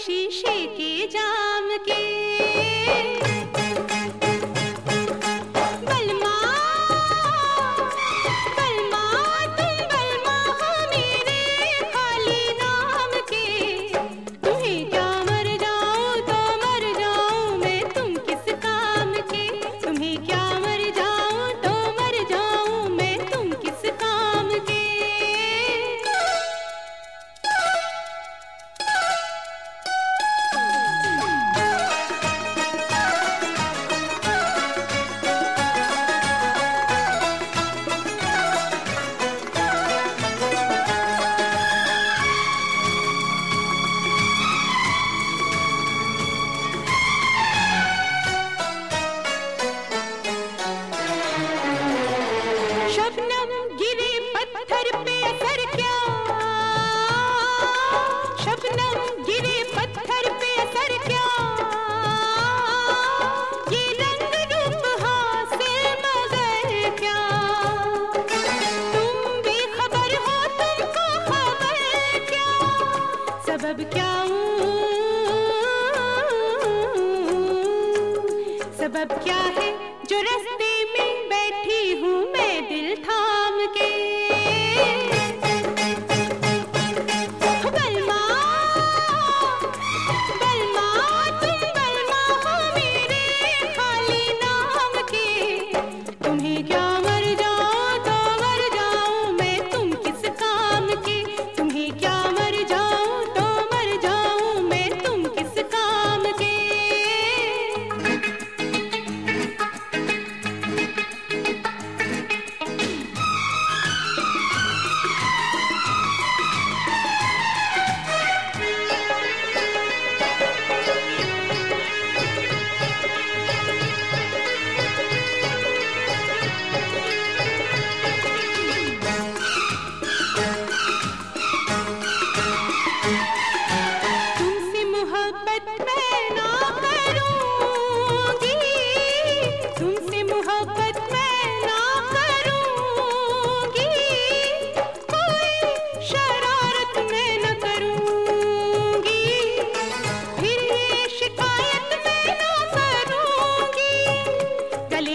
शीशे के जाम के। बलमा बलमा तुम बलमा हो मेरे खाली नाम के। तुम्हें क्या मर जाऊं तो मर जाऊं मैं तुम किस काम के। तुम्हें क्या मर जाऊं तो मर जाऊं मैं तुम किस काम के। शबनम गिरे पत्थर पे असर क्या। शबनम गिरे पत्थर पे असर क्या। ये रंग रूप हासिल मगर क्या। तुम बेखबर हो तुमको खबर क्या। सबब क्या सबब क्या है जो रास्ते में बैठी हूँ मैं दिल थाम के। बलमा बलमा तुम बलमा हो मेरे खाली नाम के। तुम्हें क्या मर जाऊं तो मर जाऊं मैं तुम किस काम के। तुम्हें क्या मर जाऊं तो मर जाऊं मैं तुम किस काम के। तुमसे मोहब्बत मैं ना करूंगी। तुमसे मोहब्बत मैं ना करूंगी। कोई शरारत मैं न करूंगी। फिर ये शिकायत मैं ना करूंगी। गले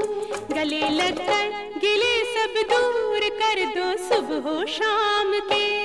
लगकर गिले सब दूर कर दो सुबह शाम के।